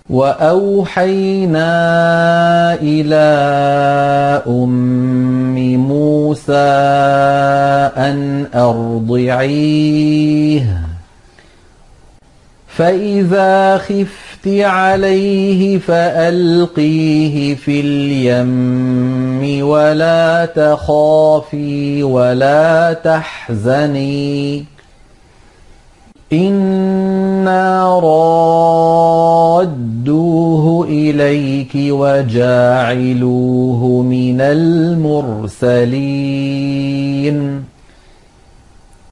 وأوحينا إلى أم موسى أن أرضعيه فإذا خفت عليه فألقيه في اليم ولا تخافي ولا تحزني إنا رادوه إليك وجاعلوه من المرسلين